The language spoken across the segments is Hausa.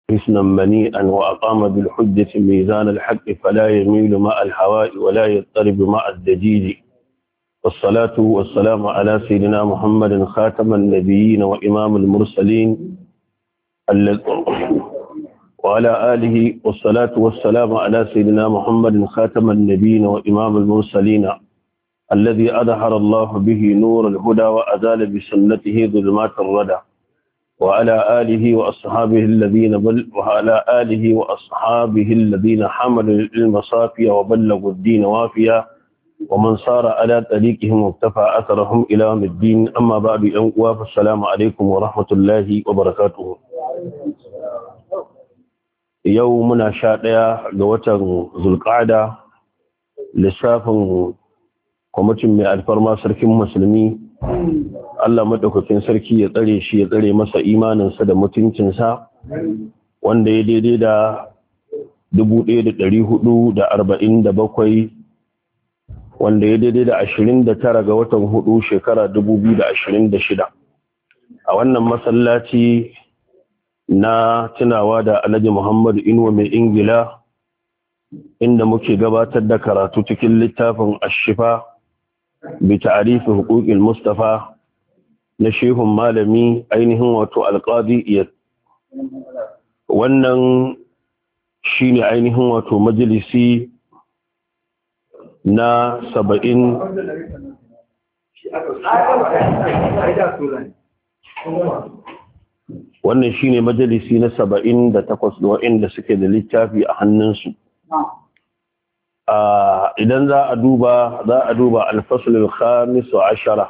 حسنا منيئا وأقام بالحجة ميزان الحق فلا يميل مع الهواء ولا يضطرب مع الدجيج والصلاة والسلام على سيدنا محمد خاتم النبيين وإمام المرسلين وعلى آله والصلاة والسلام على سيدنا محمد خاتم النبيين وإمام المرسلين الذي أظهر الله به نور الهدى وأزال بسنته ظلمات الردى وعلى آله وأصحابه الذين حملوا العلم صافيا وبلغوا الدين وافيا ومن صار على طريقهم واقتفى أثرهم إلى يوم الدين. أما بعد فالسلام عليكم ورحمة الله وبركاته. يومنا شادية لوتر ذو القعدة lissafin kwamitin mai alfarma sarkin musulmi Allah madaukakin sarki ya tsare shi ya tsare masa imaninsa da mutuncinsa wanda ya daidai da 1447 wanda ya daidai da 29 ga watan 4 shekara 2026 a wannan masallaci na tunawa da Alhaji Muhammadu Inuwa mai Ingila inda muke gabatar da karatu cikin littafin Ashifa bi ta'rifi huquqil Mustafa na shehun malami ainihin wato alqadi Iyad. Wannan shine ainihin wato majalisi na 70 wannan shine majalisi na 78 da waɗanda suke da littafi a hannunsu. idan za a duba al-fasl al-khamis wa 10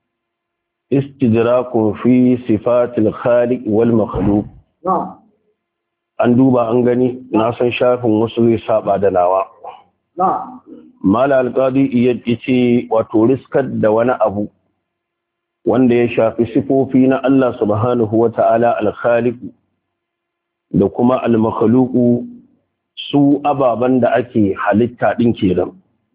istidrakun fi sifatil khaliq wal makhluq. An duba an gani na san shafin wasu zai saba da nawa. Mala al-qadi yace wato riskar da wani abu wanda ya shafi sifofi na Allah subhanahu wata'ala al-khaliq da kuma al-makhluq su ababan da ake halitta din kenan.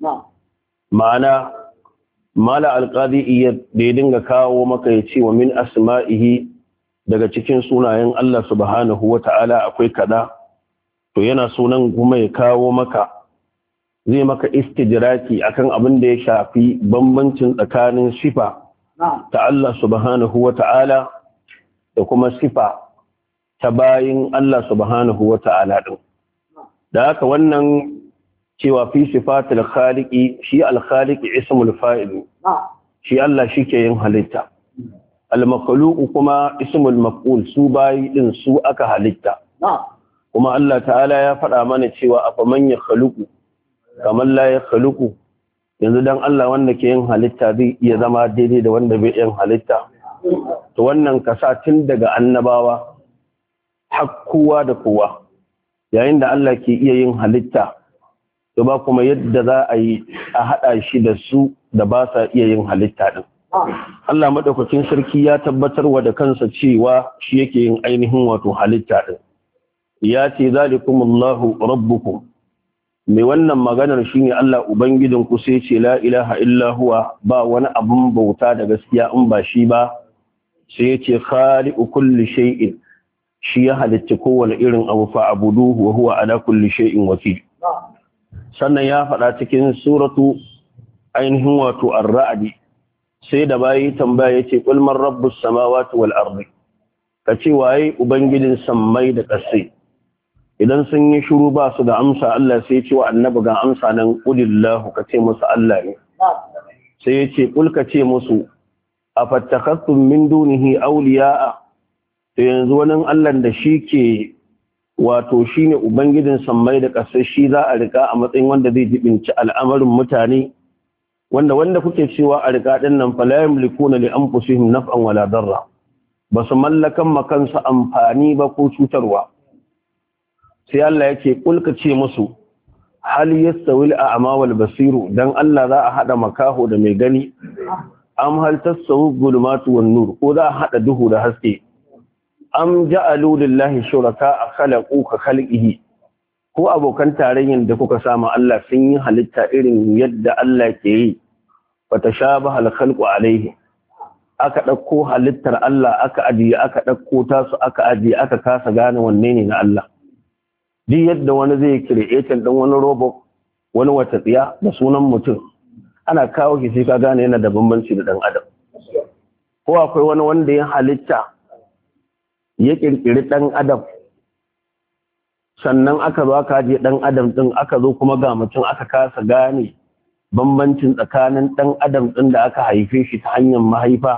Ma'ana mala alqadi da ya dinga kawo maka ya ce wa min asma'ihi daga cikin sunayen Allah subhanahu wata'ala akwai kada, to yana sunan kuma ya kawo maka zai maka istijraki akan abin da ya shafi bambancin tsakanin sifa ta Allah subhanahu wata'ala da kuma sifa ta bayin Allah subhanahu wata'ala din. Da haka wannan cewa fi sifatul khaliqi shi al-khaliqi ismul fa'il, shi Allah shike yin halitta. Al-makhluq kuma ismul maf'ul, su bayi din su aka halitta. Kuma Allah ta'ala ya faɗa mana cewa afaman ya khaluqu kamar la ya khaluqu, yanzu dan Allah wanda ke yin halitta zai iya zama daidai da wanda bai yin halitta. To wannan kasa tun daga annabawa har kowa da kowa, yayin da Allah ke iya yin halitta, to ba kuma yadda za a yi a haɗa shi da su da ba sa iya yin halitta ɗin. Allah maɗaukakin sarki ya tabbatar wa da kansa cewa shi yake yin ainihin wato halitta ɗin. Ya ce zalikumullahu rabbukum, mai wannan maganar shi ne Allah Ubangijinku, sai ce la ilaha illa huwa, ba wani abun bauta da gaskiya in ba shi ba, sai ya ce khaliqu kulli shay'in, shi ya halitta kowane irin abu fa'abuduhu wa huwa ala kulli shay'in wakil. Sannan ya faɗa cikin suratu ainihin wato ar-ra'd, sai da bayi tambaya yace qul man rabbus samawati wal ardi, kace waye ubangijin sammai da ƙasai. Idan sun yi shiru ba su da amsa, Allah sai ya ce wa annabi ga amsa nan, qulillahu, kace musu Allah ne. Sai ya ce qul, kace musu afattakhadtum min dunihi awliya'a, to yanzu wani Allah da shi ke wato shi ne Ubangijin sammai da ƙasar, shi za a rika a matsayin wanda zai jibinci al'amarin mutane, wanda kuke cewa a rika ɗin nan fala yamlikuna li anfusihim naf'an wala darra, ba su mallakan makansu amfani ba ko cutarwa. Sai Allah yake kulka ce musu hal yastawi al-a'ma wal basiru, dan Allah za a hada makaho da mai gani, am hal tasawu zulumatu wan nur, ko za a hada duhu da haske. Am ja'alu lillahi shuraka khalaqu ka khalqihi, ko abokan tarayyan da kuka sama Allah sun yi halitta irin yadda Allah ke yi, fa tashabaha al-khalqu alayhi, aka ɗauko halittar Allah aka ajiye aka ɗauko tasu aka ajiye aka kasa gane wanne ne na Allah. Duk yadda wani zai kiretin ɗin wani robot wani wata tsiya da sunan mutum ana kawo shi sai ka gane yana da bambanci da ɗan adam. Ko akwai wani wanda ya halitta ya ƙirƙiri ɗan adam sannan aka zo aka ajiye ɗan adam ɗin aka zo kuma ga mutum aka kasa gane bambancin tsakanin ɗan adam ɗin da aka haife shi ta hanyar mahaifa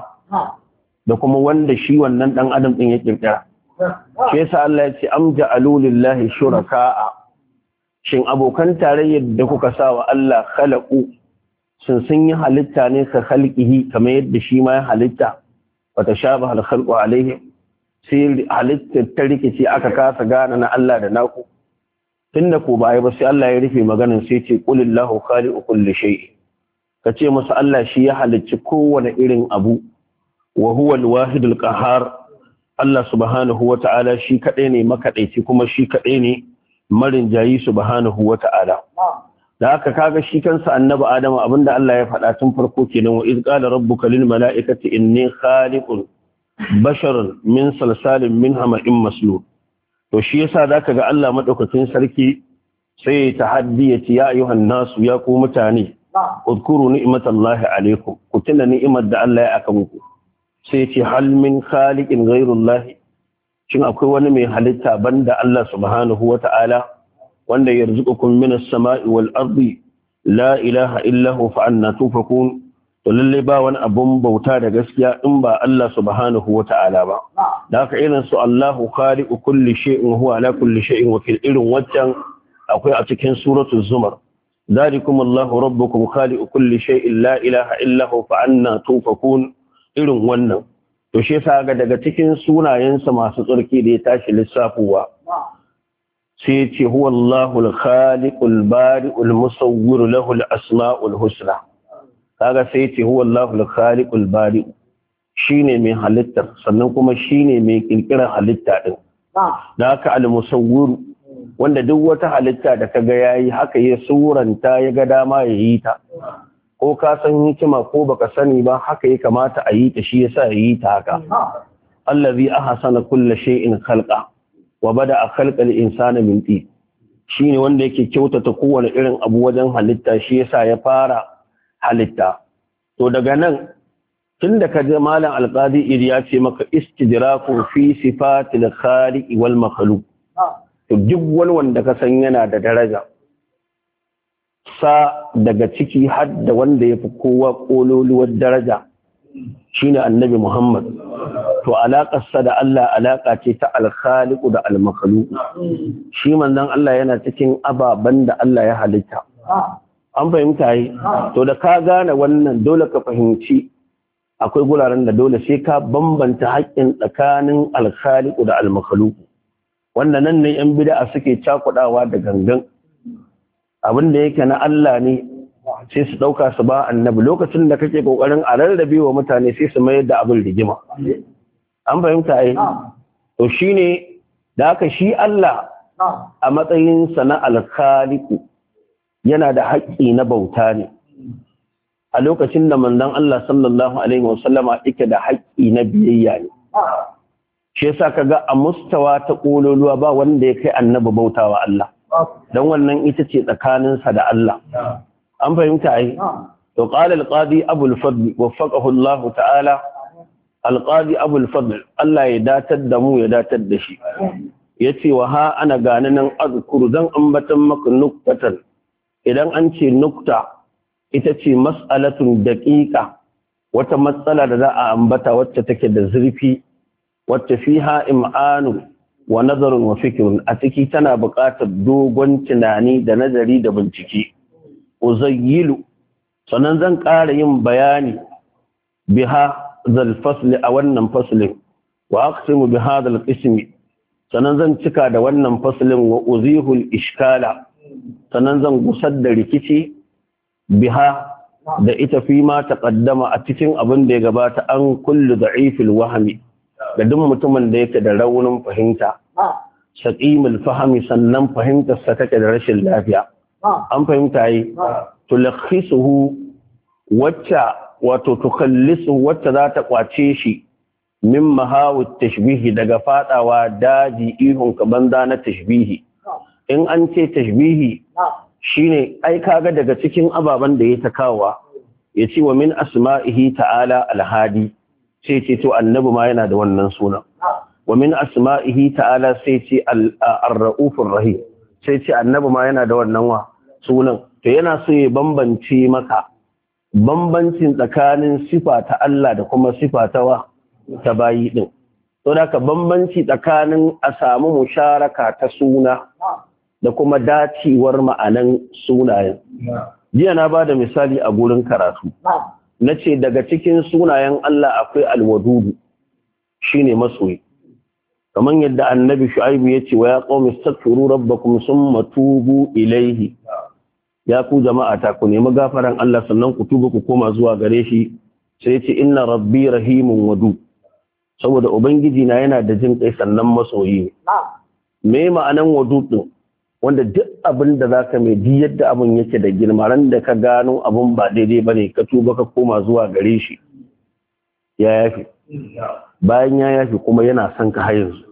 da kuma wanda shi wannan ɗan adam ɗin ya ƙirƙira. Shi yasa Allah ya ce am ja'alu lillahi shuraka'a, shin abokan tarayyar da kuka sa wa Allah khalaqu sun yi halitta ne ka khalqihi kamar yadda shi ma ya halitta wa tashabaha al-khalqu alayhi, sai halitta ta rikici aka kasa gane na Allah da naku. Tunda ko ba ba sai Allah ya rufe maganin sai ce qulillahu khaliqu kulli shay, kace musu Allah shi ya halicci kowane irin abu wa huwa al-wahid al-qahhar. Allah subhanahu wata'ala shi kadai ne makadaici kuma shi kadai ne marin jayi subhanahu wata'ala. Da haka kaga shi kansa annabi Adamu abinda Allah ya faɗa tun farko kenan, wa iz qala rabbuka lil mala'ikati inni khaliqun basharan min salsalin min hama'in maslul. To shi yasa zaka ga Allah madaukakin sarki sai tahaddi ya ce ya ayyuhan nasu, ya ku mutane, udkuru ni'matallahi alaikum, ku tuna ni'imar da Allah ya aka muku. Sai ce hal min khaliqin ghayrullahi, shin akwai wani mai halitta banda Allah subhanahu wata'ala wanda yarzuqukum minas sama'i wal ardi la ilaha illa hu fa anna tufakun. To lalle ba wani abun bauta da gaskiya in ba Allah subhanahu wata'ala ba. Da haka irin su Allahu khaliqu kulli shay'in huwa ala kulli shay'in wakil, irin waccan akwai a cikin suratul zumar, zalikum Allahu rabbukum khaliqu kulli shay'in la ilaha illa hu fa anna tufakun, irin wannan. To shi yasa ga daga cikin sunayensa masu tsarki da ya tashi lissafuwa sai ya ce huwa Allahu al-khaliqul bari'ul musawwir lahu al-asma'ul husna. Kaga sai ya ce huwa Allahu al-khaliqul bari', shine mai halittar sannan kuma shine mai kirkirar halitta din. Da haka al-musawwir wanda duk wata halitta da kaga yayi haka ya suranta ya ga dama yayi ta. Ko ka san hikima ko baka sani ba haka ya kamata a yi ta, shi yasa ya yi ta haka. Allazi ahsana kulli shay'in khalqa wa bada'a khalqal insana min tin, shine wanda yake kyautata kowane irin abu wajen halitta, shi yasa ya fara halitta. To daga nan tunda ka ji malam alqadi ya ce maka istidraku fi sifatil khaliq wal makhluq, to duk wani wanda ka san yana da daraja sa daga ciki har da wanda ya fi kowa kololuwar daraja shine annabi Muhammad. To alaƙarsa da Allah alaƙa ce ta alkhaliqu da almakhluq. Shi manzon Allah yana cikin ababen da Allah ya halitta. An fahimta yi. To da ka gane wannan dole ka fahimci akwai guraren da dole sai ka bambanta haƙƙin tsakanin alkhaliqu da almakhluq. Wanda nan ne yan bid'a suke cakudawa da gangan. Abin da yake na Allah ne sai su ɗauka su ba annabi, lokacin da kake ƙoƙarin a rarrabe wa mutane sai su mayar da abin rigima. An fahimta yi? To shi ne da aka shi Allah a matsayinsa na alkhaliku yana da haƙƙi na bauta ne. A lokacin da manzon Allah sallallahu Alaihi wasallama yake da haƙƙi na biyayya ne. Shi yasa kaga a mustawa ta ƙololuwa ba wanda ya kai annabi bautawa Allah. Don wannan ita ce tsakaninsa da Allah. An fahimta yi? To qala al-qadi Abu al-Fadl waffaqahu Allah ta'ala, al-qadi Abu al-Fadl Allah ya datar da mu ya datar da shi. Yace wa ha ana gane nan azkuru zan ambatan maka nuktatan. Idan an ce nukta ita ce mas'alatun daqiqa, wata matsala da za a ambata wacce take da zurfi, wacce fiha im'anu wa nazarun wa fikrun, a ciki tana buƙatar dogon tunani da nazari da bincike. Uzayyilu sannan zan ƙara yin bayani biha zal fasli a wannan faslin, wa aqsimu bi hadha al qismi, sannan zan cika da wannan faslin wa uzihul ishkala, sannan zan gusar da rikici biha da ita fi ma taqaddama a cikin abin da ya gabata an kullu da'ifil wahmi, da duk mutumin da yake da raunin fahimta, saqimul fahmi sannan fahimtar sa take da rashin lafiya. An fahimta yi, tulakhisuhu wacce wato tukallisu wacce za ta kwace shi min mahawut tashbihi daga fadawa daji ihun ka banza na tashbihi. In an ce tashbihi shine ai kaga daga cikin ababen da ya ta kawowa ya ce wa min asma'ihi ta'ala alhadi sai ce to annabi ma yana da wannan sunan. Wa min asma'ihi ta'ala sai ce ar-ra'ufur rahim sai ce annabi ma yana da wannan sunan. To yana so ya bambance maka bambancin tsakanin sifa ta Allah da kuma sifa ta bayi din. To da ka bambanci tsakanin a samu musharaka ta suna da kuma dacewar ma'anan sunayen. Jiya na ba da misali a gurin karatu. Na ce daga cikin sunayen Allah akwai alwadudu shine masoyi. Kamar yadda annabi Shu'aibu ya ce wa ya qaumi astaghfiru rabbakum summa tubu ilaihi. Ya ku jama'a ta ku nemi gafaran Allah sannan ku tuba ku koma zuwa gare shi. Sai ce inna rabbi rahimun wadud. Saboda ubangiji na yana da jin kai sannan masoyi. Me ma'anan wadud din? Wanda duk abin da zaka mai di yadda abin yake da girma ran da ka gano abin ba daidai bane ka tuba ka koma zuwa gare shi. Ya yafi. Bayan ya yafi kuma yana son ka har yanzu.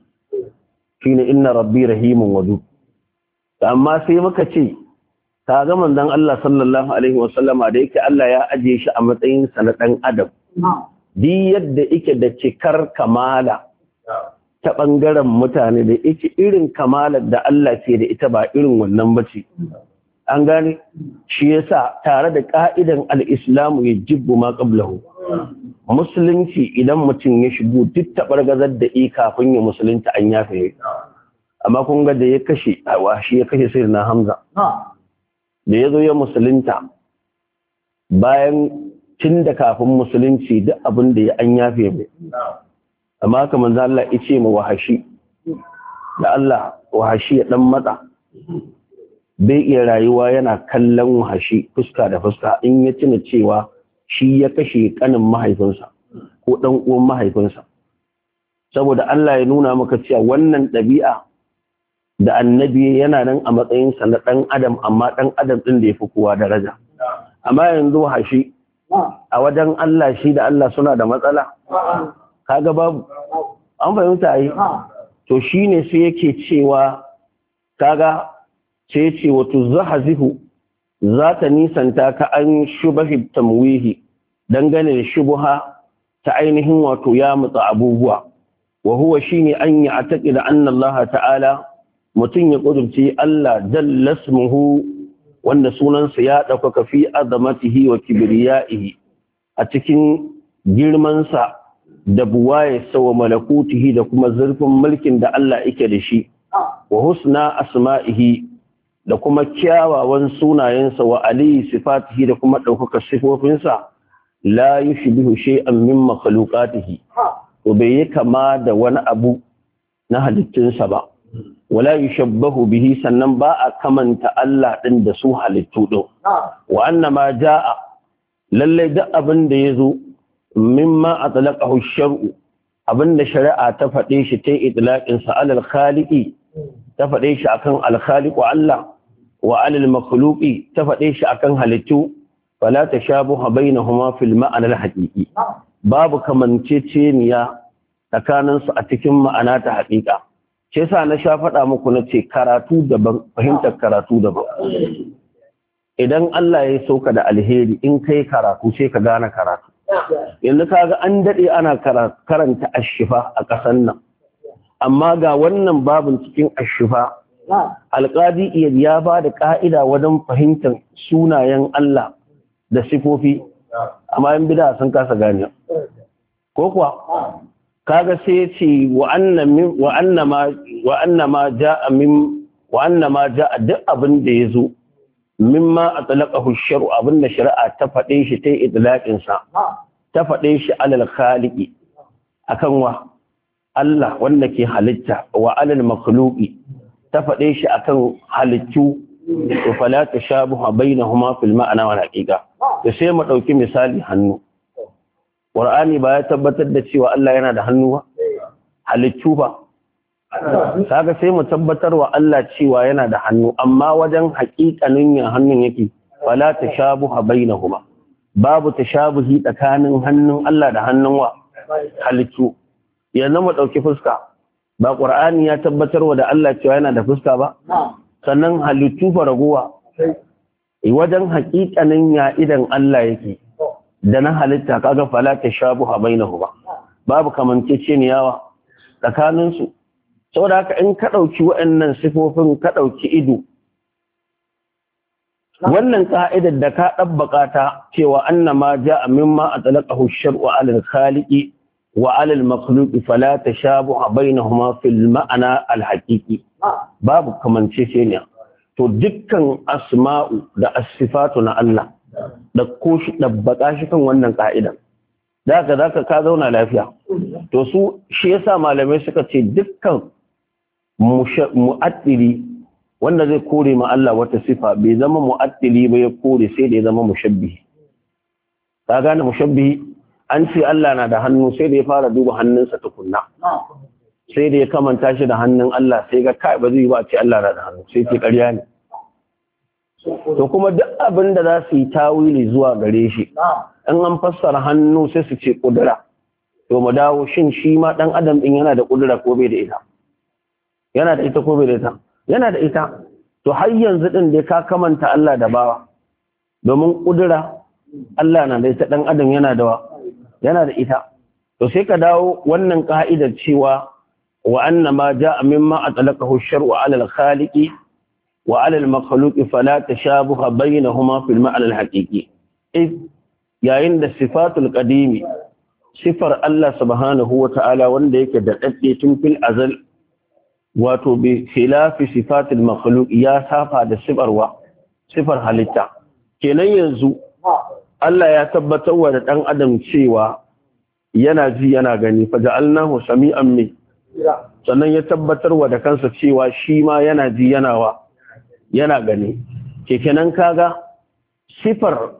Shine inna rabbi rahimun wadud. Amma sai muka ce ka ga manzon Allah sallallahu alaihi wasallama da yake Allah ya ajiye shi a matsayin sa na dan adam. Di yadda yake da cikar kamala ta bangaren mutane da yake irin kamalar da Allah ke da ita ba irin wannan bace. An gane shi yasa tare da ka'idan al-islamu yajibu ma qablahu. Musulunci idan mutum ya shigo duk tabargazar da kafin ya musulunta an yafe. Amma kun ga da ya kashe shi ya kashe sayyidina Hamza. Da ya zo ya musulunta bayan tun da kafin musulunci duk abin da ya an yafe mai. Amma haka manzo Allah ya ce ma Wahashi da Allah Wahashi ya dan matsa bai iya rayuwa yana kallon Wahashi fuska da fuska in ya tuna cewa shi ya kashe kanin mahaifinsa ko dan uwan mahaifinsa. Saboda Allah ya nuna maka cewa wannan ɗabi'a da annabi yana nan a matsayinsa na ɗan adam amma ɗan adam ɗin da ya fi kowa daraja. Amma yanzu Wahashi a wajen Allah shi da Allah suna da matsala. Kaga babu an fahimta yi to shine sai yake cewa kaga sai ce wato zahazihu za ta nisanta ka an shubahi tamwihi dangane da shubuha ta ainihin wato ya mutsa abubuwa wa huwa shine an ya ataqida anna Allah ta'ala mutun ya kudurci Allah jallasmuhu wanda sunansa ya dauka fi azamatihi wa kibriyaihi a cikin girmansa da buwaye sawa malakutihi da kuma zurfin mulkin da Allah yake da shi wa husna asma'ihi da kuma kyawawan sunayensa wa ali sifatihi da kuma ɗaukaka sifofinsa la yushbihu shay'an min makhluqatihi to bai yi kama da wani abu na halittunsa ba wala yushabbahu bihi sannan ba a kamanta Allah din da su halittu din wa annama jaa lalle duk abin da yazo mimma atlaqahu ash-shar'u abinda shari'a ta faɗe shi ta itlaqin sa alal khaliqi ta faɗe shi akan al-khaliq wa Allah wa alal makhluqi ta faɗe shi akan halittu fala tashabuha bainahuma fil ma'na al-haqiqi babu kamanceceniya tsakanin su a cikin ma'ana ta haƙiƙa ce sa na sha faɗa muku na ce karatu daban fahimtar karatu daban idan Allah ya sauka da alheri in kai karatu sai ka gane karatu yanzu kaga an dade ana karanta ashifa a ƙasan nan amma ga wannan babin cikin ashifa alƙadi ya ba da ƙa'ida wajen fahimtar sunayen Allah da sifofi amma yan bid'a sun kasa gane ko kuwa kaga sai ya ce wa annama ja'a duk abin da ya zo mimma atlaqahu ash-shar'u abinda shari'a ta faɗe shi ta idlaqin sa ta faɗe shi alal khaliqi akan wa Allah wanda ke halitta wa alal makhluqi ta faɗe shi akan halittu to fala tashabuha bainahuma fil ma'na wal haqiqa to sai mu dauki misali hannu Qur'ani ba ya tabbatar da cewa Allah yana da hannu ba halittu ba kaga sai mu tabbatar wa Allah cewa yana da hannu amma wajen haƙiƙanin ya hannun yake fala tashabuha bainahuma babu tashabuhi tsakanin hannun Allah da hannun wa halittu. Yanzu mu ɗauki fuska, ba ƙur'ani ya tabbatarwa da Allah cewa yana da fuska ba? Sannan halittu fa raguwa. Wajen haƙiƙanin ya idan Allah yake da na halitta kaga fala tashabuha bainahu ba. Babu kamanceceniyawa tsakaninsu. Saboda haka in ka ɗauki waɗannan sifofin ka ɗauki ido, wannan ka'idar da ka ɗabbaka ta cewa annama ja'a mimma atlaqahu ash-shar'u 'ala al-khaliqi wa 'ala al-makhluqi fala tashabuha bainahuma fil ma'na al-haqiqi, babu kamanceceniya. To dukkan asma'u da as-sifatu na Allah da ko shi ɗabbaka shi kan wannan ka'idar, zaka ka zauna lafiya. To su shi yasa malamai suka ce dukkan mu'attili wanda zai kore ma Allah wata sifa bai zama mu'attili ba ya kore sai da ya zama mushabbihi. Ka gane mushabbihi? An ce Allah na da hannu sai da ya fara duba hannunsa tukunna, sai da ya kamanta shi da hannun Allah sai ga kai ba zai ba a ce Allah na da hannu, sai ce ƙarya ne. To kuma duk abin da za su yi tawili zuwa gare shi in an fassara hannu sai su ce ƙudura. To mu dawo, shin shi ma ɗan adam ɗin yana da ƙudura ko bai da ita? Yana da ita ko bai da ita? Yana da ita. To har yanzu ɗin dai ka kamanta Allah da bawa, domin ƙudura Allah na da ita, ɗan adam yana da ita. To sai ka dawo wannan ka'idar cewa wa annama ja'a mimma atlaqahu ash-shar'u 'ala al-khaliqi wa 'ala al-makhluqi fala tashabuha bainahuma fil ma'na al-haqiqi. Yayin da sifatul qadimi, sifar Allah subhanahu wa ta'ala wanda yake da dadde tun fil azal, wato bi khilafi sifatil makhluq, ya safa da sifar halitta. Kenan yanzu Allah ya tabbatar wa da dan adam cewa yana ji yana gani, fa ja'alnahu sami'an min, sannan ya tabbatar wa da kansa cewa shi ma yana ji yana gani. Kenan kaga sifar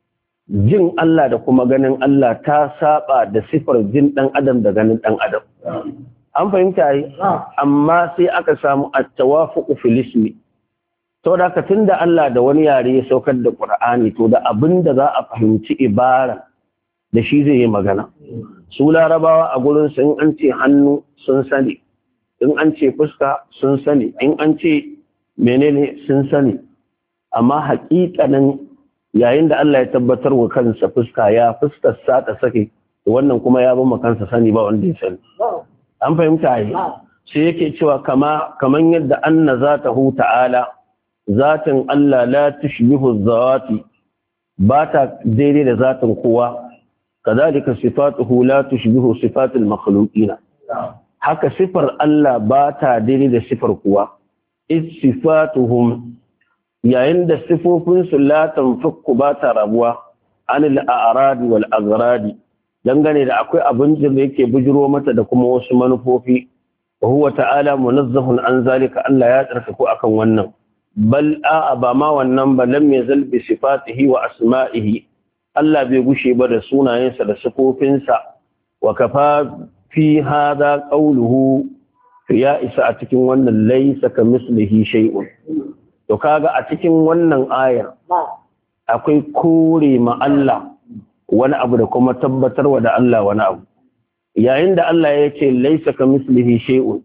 jin Allah da kuma ganin Allah ta saba da sifar jin dan adam da ganin dan adam. An fahimta yi, amma sai aka samu at-tawafuq fil ismi. To da tunda Allah da wani yare ya saukar da Qur'ani, to da abinda za a fahimci ibara da shi zai yi magana. Su Larabawa a gurin su in an ce hannu sun sani, in an ce fuska sun sani, in an ce menene sun sani. Amma haƙiƙanin yayin da Allah ya tabbatar wa kansa fuska, ya fuskar sa ta sake, wannan kuma ya bar kansa sani ba wanda ya sani. An fahimta yi, sai yake cewa kaman yadda anna zatahu ta'ala, zatin Allah la tushbihu zawati, ba ta daidai da zatin kowa, kadhalika sifatuhu la tushbihu sifatil makhluqina, haka sifar Allah ba ta daidai da sifar kowa. Is sifatuhum, yayin da sifofinsu la tanfakku, ba ta rabuwa anil a'radi wal agradi, dangane da akwai abin da yake bujiro mata da kuma wasu manufofi. Wa huwa ta'ala munazzahun an zalika, Allah ya tsarkaku akan wannan. Bal a'a, ba ma wannan ba, lam yazal bi sifatihi wa asma'ihi, Allah bai gushe ba da sunayensa da sifofinsa. Wa kafa fi hadha qawluhu, ya isa a cikin wannan laysa kamislihi shay'un. To kaga a cikin wannan ayar akwai kore ma Allah wani abu da kuma tabbatarwa da Allah wani abu. Yayin da Allah ya ce laisa kamislihi shay'un,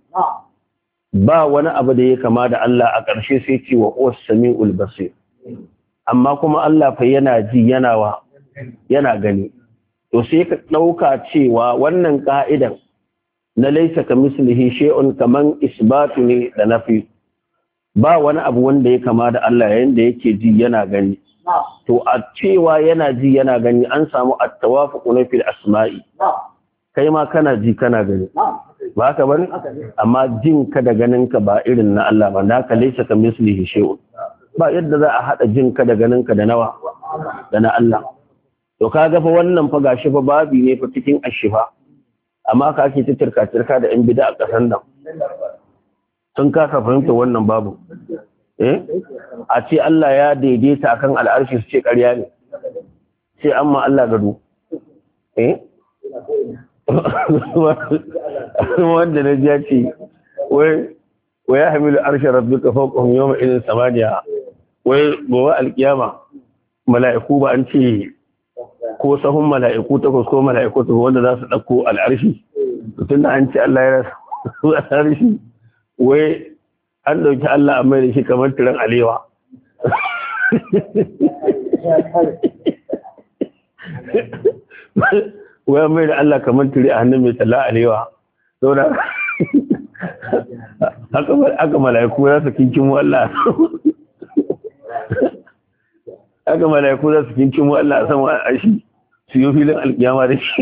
ba wani abu da ya kama da Allah, a ƙarshe sai ce wa huwas samiul basir. Amma kuma Allah fa yana ji yana gani. To sai ka ɗauka cewa wannan ka'idan na laisa kamislihi shay'un kaman isbatu ne da nafi. Ba wani abu wanda ya kama da Allah yayin da yake ji yana gani. To a cewa yana ji yana gani an samu at-tawafuq na fil asma'i. Kai ma kana ji kana gani. Ba haka bane? Amma jin ka da ganin ka ba irin na Allah ba, naka laysa ka mislihi shay'un. Ba yadda za a hada jin ka da ganin ka da nawa da na Allah. To kaga fa wannan fa gashi fa babi ne fa cikin ashifa. Amma ka ake tirka da yan bid'a a kasan nan. Sun kasa fahimta wannan babu. A ce Allah ya daidaita akan al'arshi, su ce ƙarya ne, sai amma Allah gado. Wanda na ja ce wai ya hamilu arshe rabbika fawqahum yawma idhin samaniya, wai gobe alkiyama mala'iku ba an ce ko sahun mala'iku takwas ko mala'iku takwas wanda za su ɗauko al'arshi tun da an ce Allah ya rasa al'arshi wai an ɗauki Allah a mai da shi kamar tiran alewa wai mai da Allah kamar tiri a hannun mai talla alewa saboda haka mala'iku za su kinkin Allah haka mala'iku za su kinkin Allah a sama a shi su yi filin alkiyama da shi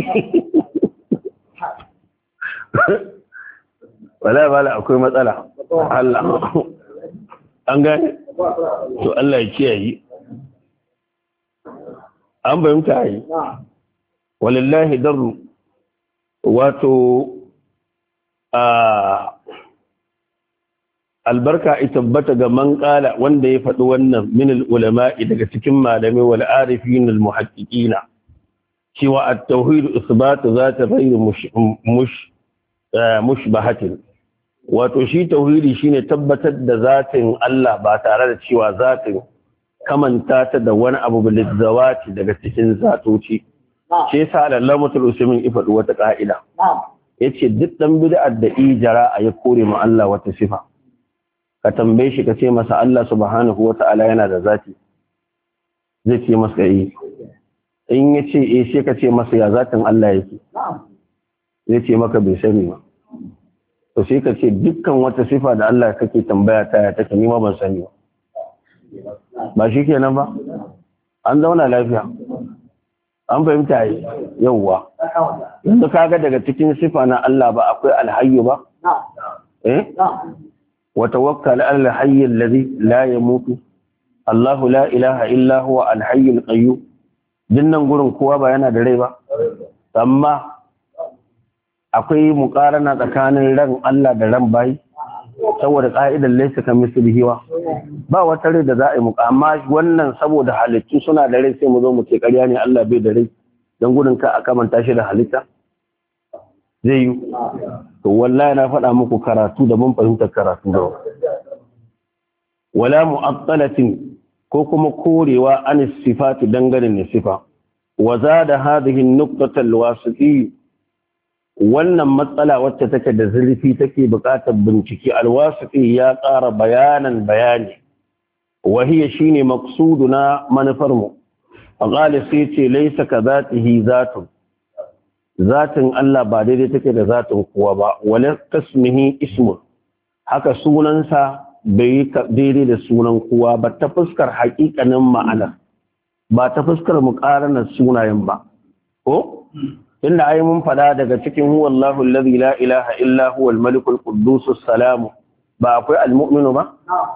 wala akwai matsala Allah an gane to Allah ya kiyaye an bayyanta yi walillahi darru wato albarka ita tabbata ga man kala wanda ya faɗi wannan min ulama'i daga cikin malamai wal arifin al muhaqqiqina cewa at-tauhid isbat zat ghayr mushbahatin wato shi tauhidi shine tabbatar da zatin Allah ba tare da cewa zatin kamanta ta da wani abu bil zawati daga cikin zatoci shi yasa Allamatul Usaimin ifadu wata ka'ida yace duk dan bid'ar da ijara ya kore mu Allah wata sifa ka tambaye shi ka ce masa Allah subhanahu wata'ala yana da zati zai ce masa in yace sai ka ce masa ya zatin Allah yake zai ce maka bai sani ba to sai ka ce dukkan wata sifa da Allah kake tambaya ta ya take ni ma ban sani ba shi kenan ba an zauna lafiya an fahimta yi yauwa yanzu kaga daga cikin sifa na Allah ba akwai alhayyu ba wa tawakkal ala alhayy alladhi la yamutu Allah la ilaha illa huwa alhayyul qayyum dinnan gurin kowa ba yana da rai ba amma akwai muƙarana tsakanin ran Allah da ran bayi saboda ƙa'idar laysa kamithlihi wa ba wata rai da za a yi muka amma wannan saboda halittu suna da rai sai mu zo mu ce ƙarya ne Allah bai da rai don gudun ka a kamanta shi da halitta zai yi to wallahi na faɗa muku karatu da mun fahimtar karatu da wala mu'attalatin ko kuma korewa an sifati dangane da sifa wa zada hadhihi an-nuqtata al-wasiti wannan matsala wacce take da zurfi take buƙatar bincike al-wasiti ya ƙara bayani وهي شيني مقصودنا منفرمو فقال سيتي ليس كذاته ذات الله بعد take da zatin kuwa ba wala tasmihi ismu haka sunansa bai daidai da sunan kuwa ba ta fuskar haƙiƙanin ma'ana ba ta fuskar muqaranar sunayen ba ko inda ai mun fada daga cikin huwallahu allazi la ilaha illa huwal malikul quddus salam ba akwai almu'minu ba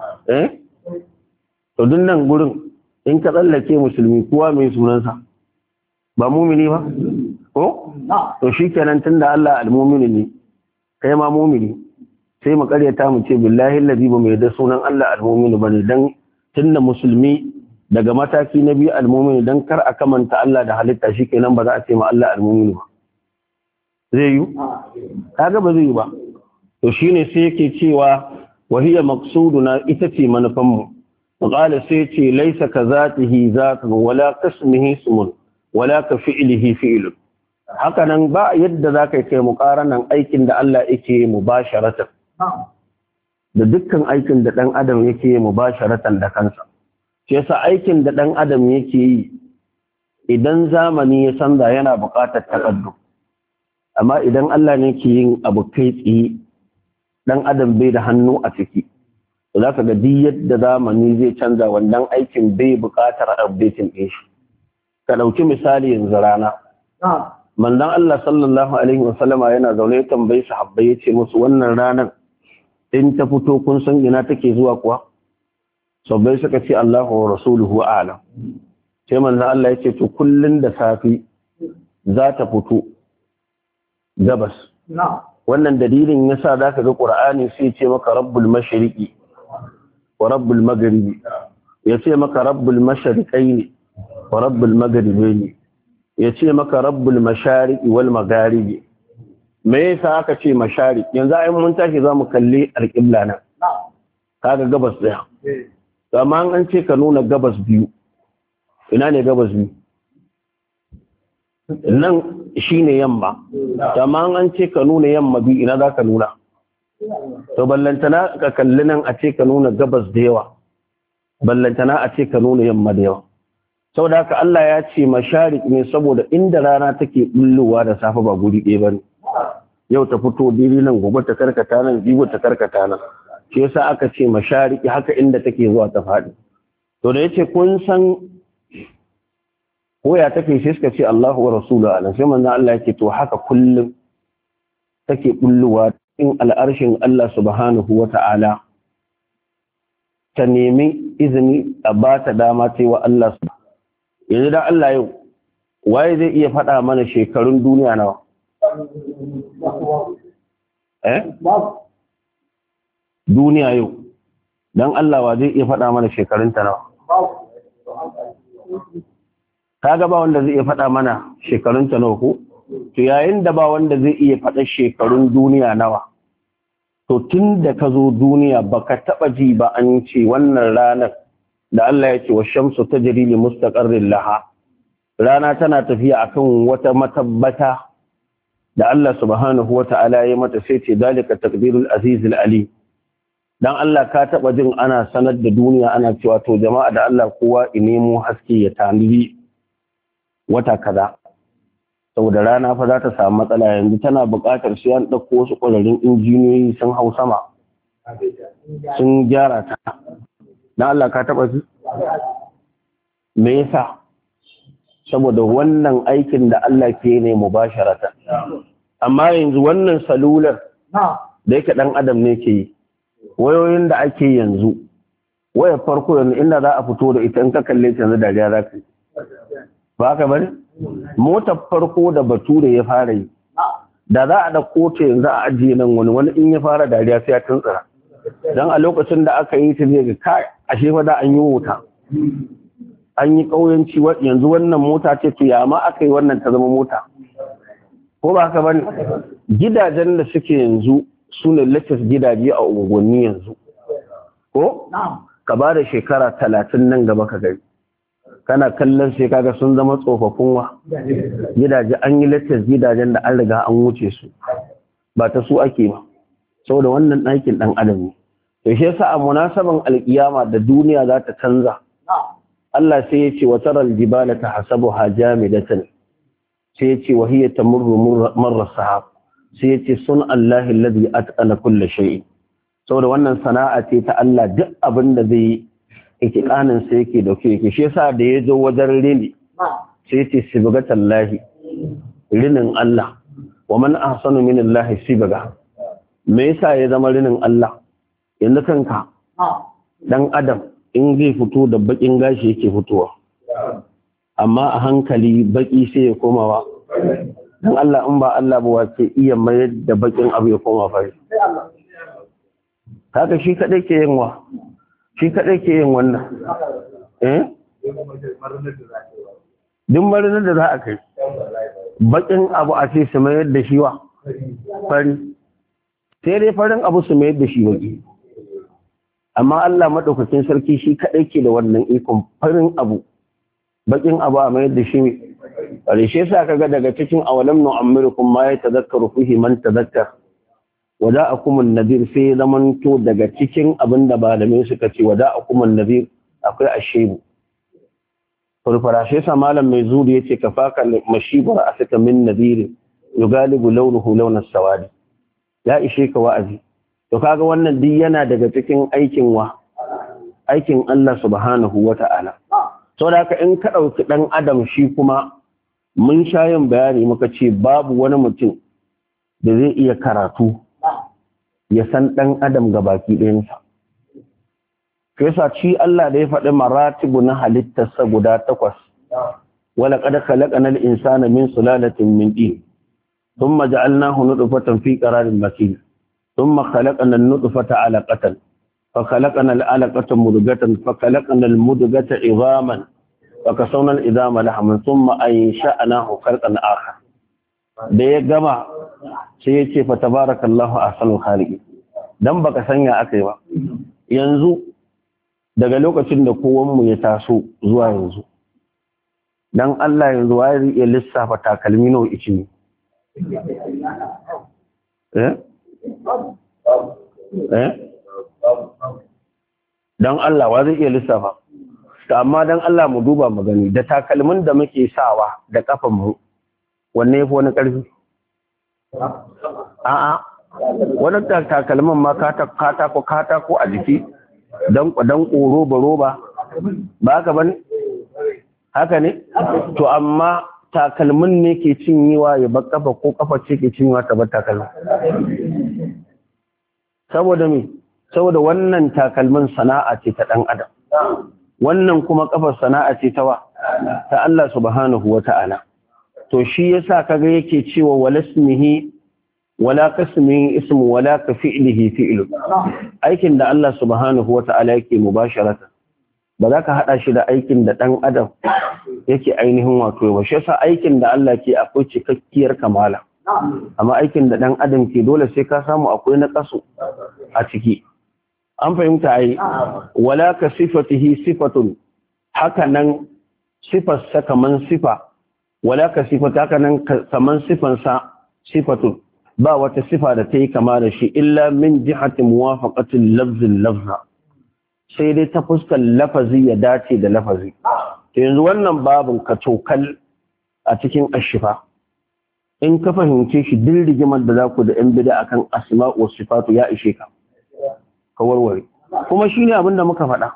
to nan gurin in ka tsallake musulmi kowa mai sunansa ba mumini ba ko to shikenan tunda Allah almu'mini ne kai ma mumini sai mu karyata mu ce billahi allazi ba mai da sunan Allah almu'mini bane dan tunda musulmi daga mataki na biyu almu'mini dan kar a kamanta Allah da halitta shikenan ba za a ce ma Allah almu'mini ba zai yi kaga ba zai yi ba to shine sai yake cewa wahiya maqsuduna ita ce manufan mu قال سيتي ليس كذاته ذات ولا كاسمه اسم ولا كفعله فعل haka nan ba yadda zaka kai muqaranan aikin da Allah yake mubasharatan da dukkan aikin da dan adam yake mubasharatan da kansa shi yasa aikin da dan adam yake yi idan zamani ya canza yana buƙatar takaddum amma idan Allah ne yake yin abu kai tsaye dan adam bai da hannu a ciki za ka ga duk yadda zamani zai canza wannan aikin bai buƙatar updating ɗin shi ka ɗauki misali yanzu rana manzon Allah sallallahu alaihi wasallama yana zaune ya tambayi sahabbai ya ce musu wannan ranar in ta fito kun san ina take zuwa kuwa sahabbai suka ce Allahu wa rasuluhu a'lam sai manzon Allah ya ce to kullun da safi za ta fito gabas wannan dalilin yasa zaka ga Qur'ani sai ya ce maka rabbul mashriqi wa rabbul maghribi yace maka rabbul mashriqaini wa rabbul maghribaini yace maka rabbul mashariqi wal magharibi me yasa aka ce mashariq yanzu ai mun tashi zamu kalli alqibla nan kaga gabas daya amma an ce ka nuna gabas biyu ina ne gabas biyu nan shine yamma, amma an ce ka nuna yamma bi ina za ka nuna? To ballantana ka kalli nan a ce ka nuna gabas da yawa, ballantana a ce ka nuna yamma da yawa. Saboda haka Allah ya ce masharik ne saboda inda rana take bullowa da safe ba guri ɗaya bane. Yau ta fito diri nan, gobe ta karkata nan, jibo ta karkata nan. Shi yasa aka ce mashariki, haka inda take zuwa ta faɗi. To da yace kun san koya take, sai suka ce Allahu wa rasuluhu alam. Sai manzo Allah yake to haka kullum take bullowa in al'arshin Allah subhanahu wa ta'ala ta nemi izini a ba ta dama ta wa Allah. Yanzu da Allah yau waye zai iya faɗa mana shekarun duniya nawa? Duniya yau don Allah wa zai iya faɗa mana shekarunta nawa? Kaga ba wanda zai iya faɗa mana shekarunta nawa ko? To yayin da ba wanda zai iya faɗa shekarun duniya nawa, to tun da ka zo duniya baka taɓa ji ba an ce wannan ranar da Allah ya ce wa shamsu tajri li mustaqarrin laha, rana tana tafiya akan wata matabbata da Allah subhanahu wata'ala ya mata, sai ce dalika taqdirul azizul ali. Dan Allah ka taba jin ana sanar da duniya ana cewa to jama'a da Allah kowa i nemo haske ya tanihi wata kaza, saboda rana fa za ta samu matsala yanzu, tana buƙatar sai an ɗauko wasu ƙwararrun injiniyoyi sun hau sama sun gyara ta. Dan Allah ka taba ji? Me yasa? Saboda wannan aikin da Allah ke ne mubasharata. Amma yanzu wannan salular da yake dan adam ne ke yi, wayoyin da ake yanzu, wayar farko yanzu inda za a fito da ita in ka kalle ta yanzu dariya za ka yi. Ba ka bari? Motar farko da bature ya fara yi, da za a ɗauko ta yanzu a ajiye nan wani in ya fara dariya sai ya tuntsira. Don a lokacin da aka yi ta zai ga kai ashe fa da an yi wuta. An yi ƙauyanci yanzu wannan mota ce to ya ma aka yi wannan ta zama mota. Ko ba haka bane? Gidajen da suke yanzu su ne latest gidaje a unguwanni yanzu. Ko? Ka ba da shekara 30 nan gaba ka gari. Kana kallon sai kaga sun zama tsofaffin wa. Gidaje an yi latest gidajen da an riga an wuce su. Ba ta su ake ba. Saboda wannan ɗakin ɗan adam ne. To shi yasa a munasaban alƙiyama da duniya za ta canza. Allah sai ya ce wa taral jibala tahsabuha jamidatan, sai ya ce wa hiya tamurru marra sahab, sai ya ce sun Allahi alladhi atqana kulli shay'in. Saboda wannan sana'a ce ta Allah, duk abin da zai yake kanin sa yake dauke yake. Shi yasa da ya zo wajen rini sai ya ce sibgatallahi, rinin Allah. Wa man ahsanu minallahi sibga. Me yasa ya zama rinin Allah? Yanzu kanka dan adam in zai fito da bakin gashi yake fitowa, amma a hankali baki sai ya komawa. Dan Allah in ba Allah ba wace iya mayar da bakin abu ya koma fari. Haka shi kadai ke yin wa, shi kadai ke yin wannan. Duk marinar da za a kai bakin abu a ce su mayar da shi wa fari, sai dai farin abu su mayar da shi baki. Amma Allah maɗaukakin sarki shi kaɗai ke da wannan ikon, farin abu bakin abu a mayar da shi ƙarshe sa kaga daga cikin awalam nu'ammirukum ma yatadhakkaru fihi man tadhakkar wa ja'akum an-nadhir, sai zamanto daga cikin abin da malamai suka ce wa ja'akum an-nadhir akwai ashebu. Farfarashe sa malam mai zuri yace kafaka mashibar asaka min nadhir yugalibu launuhu lawn as-sawadi, ya ishe ka wa'azi. To kaga wannan duk yana daga cikin aikin Allah subhanahu wata'ala. Saboda haka in ka dauki dan adam shi kuma mun sha yin bayani muka ce babu wani mutum da zai iya karatu ya san dan adam gabaki ɗayansa. Kaisa ci Allah da ya faɗi maratibu na halittarsa guda 8. Wala qad khalaqnal insana min sulalatin min tin thumma ja'alnahu nutfatan fi qararin makin. ثم خلقنا النطفة علقة فخلقنا العلقة مضغة فخلقنا المضغة عظاما فكسونا العظام لحما ثم أنشأناه خلقا آخر. da ya gama sai ya ce fa tabarakallahu ahsanul khaliqin. Dan baka sanya akai ba yanzu daga lokacin da kowan mu ya taso zuwa yanzu dan Allah yanzu waye zai iya lissafa takalmi nawa ice ne dan Allah wa zai iya lissafa amma dan Allah mu duba mu gani da takalmin da muke sawa da kafan mu wanne yafi wani karfi a'a wani takalmin ma katako a jiki dan roba ba haka bane haka ne to amma takalmin ne ke cinyewa ya bar kafa ko kafa ce ke cinyewa ta bar takalmin saboda me saboda wannan takalmin sana'a ce ta dan adam wannan kuma kafar sana'a ce ta Allah subhanahu wata'ala to shi yasa kaga yake cewa walasmihi wala kasmihi ismu wala ka fi'lihi fi'lu aikin da Allah subhanahu wata'ala yake mubasharatan ba za ka hada shi da aikin da dan adam yake ainihin wato ba shi yasa aikin da Allah ke akwai cikakkiyar kamala amma aikin da dan adam ke dole sai ka samu akwai na kaso a ciki an fahimta ai wala ka sifatihi sifatun haka nan sifarsa kaman sifa wala ka sifata haka nan kaman sifansa sifatun ba wata sifa da ta yi kama da shi illa min jihati muwafaqatil lafzin lafza sai dai ta fuskar lafazi ya dace da lafazi to yanzu wannan babin ka tokal a cikin ashifa in ka fahimce shi din rigimar da za ku da yan bida akan asma'u was sifatu ya ishe ka ka warware kuma shine abin da muka faɗa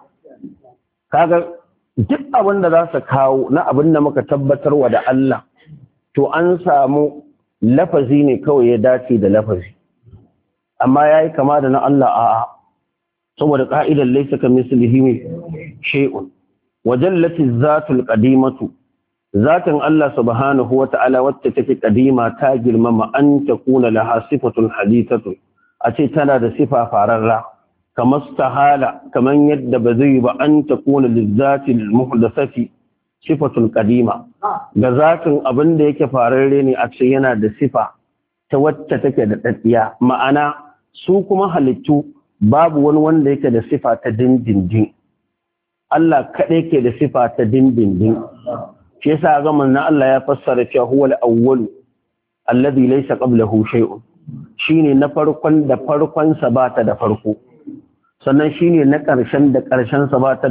kaga duk abin da za su kawo na abin da muka tabbatarwa da Allah to an samu lafazi ne kawai ya dace da lafazi amma yayi kama da na Allah a'a saboda ka'idar laysa kamislihi shay'un wajallati zatul qadimatu zatin Allah subhanahu wata'ala wacce take kadima ta girmama an takuna laha sifatun hadithatu a ce tana da sifa fararra kamar stahala kaman yadda ba zai ba an takuna lizatil muhdathati sifatul qadima ga zatin abin da yake fararre ne a ce yana da sifa ta wacce take da daddiya ma'ana su kuma halittu babu wani wanda yake da sifa ta dindindin Allah kaɗai ke da sifa ta dindindin shi yasa ga manzon Allah ya fassara cewa huwal awwal alladhi laysa qablahu shay'un shine na farkon da farkon sa ba ta da farko sannan shine na ƙarshen da ƙarshen sa ba ta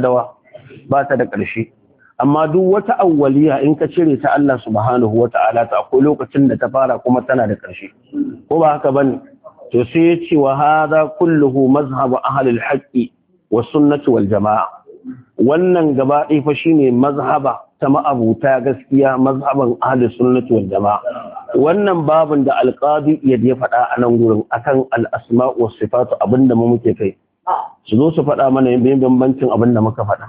da ƙarshe amma duk wata awwaliya in ka cire ta Allah subhanahu wata'ala ta akwai lokacin da ta fara kuma tana da ƙarshe ko ba haka bane to sai ya ce wa hadha kulluhu mazhab ahli al-haqq was sunnah wal jamaa wannan gaba ɗaya fa shine mazhaba ta ma'abuta gaskiya mazhaban ahli sunnah wal jamaa wannan babin da alqadi ya faɗa a nan gurin akan al-asma' was sifat abinda mu muke kai su zo su faɗa mana yin bambancin abinda muka faɗa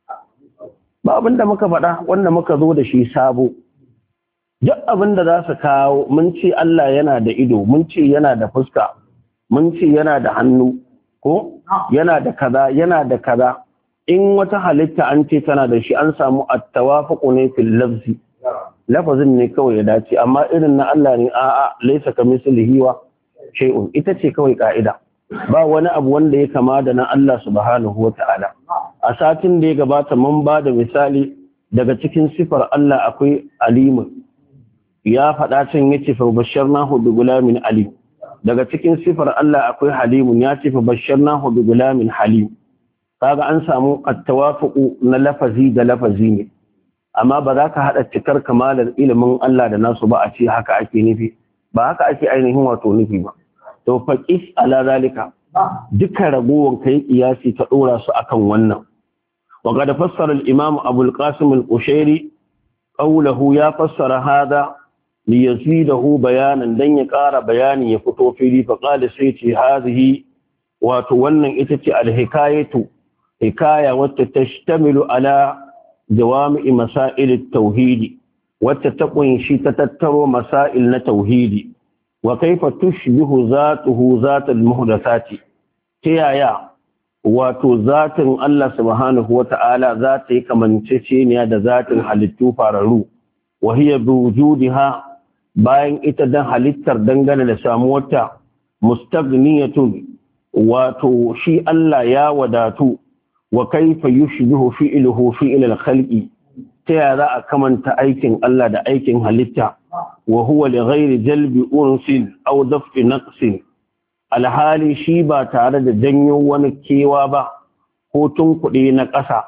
ba abinda muka faɗa wanda muka zo da shi sabo duk abinda za su kawo mun ce Allah yana da ido mun ce yana da fuska mun ce yana da hannu ko yana da kaza in wata halitta an ce tana da shi an samu at-tawafuqu ne fil lafzi lafazin ne kawai ya dace amma irin na Allah ne a'a laysa kamislihi wa shay'un ita ce kawai ka'ida ba wani abu wanda ya kama da na Allah subhanahu wata'ala a satin da ya gabata mun ba da misali daga cikin sifar Allah akwai alimun ya faɗa can yace fa basharnahu bi gulamin alim daga cikin sifar Allah akwai halimun ya ce fa basharnahu bi gulamin halim kaga an samu at-tawafuqu na lafazi da lafazi ne amma ba za ka hada cikar kamalar ilimin Allah da nasu ba a ce haka ake nufi ba haka ake ainihin wato nufi ba to faqis ala zalika duka ragowar kai kiyasi ta dora su akan wannan wa qad fassara al-imam Abu al-Qasim al-Qushairi qawluhu ya fassara hada li yazidahu bayanan dan ya ƙara bayani ya fito fili fa qala sai ce hadhihi wato wannan ita ce al-hikayatu hikaya wacce tashtamilu ala jawami'i masail at-tauhid wacce ta kunshi ta tattaro masail na tauhidi wa kaifa tushbihu zatuhu zatal muhdathati ta yaya wato zatin Allah subhanahu wata'ala za ta yi kamanceceniya da zatin halittu fararu wa hiya bi wujudiha bayan ita dan halittar dangane da samuwarta mustaghniyatun wato shi Allah ya wadatu wa kaifa yushbihu fi'luhu fi'l al-khalqi ta yaya za a kamanta aikin Allah da aikin halitta wa huwa li ghairi jalbi unsil aw daf'i naqsin alhali shi ba tare da janyo wani kewa ba ko tunkuɗe na ƙasa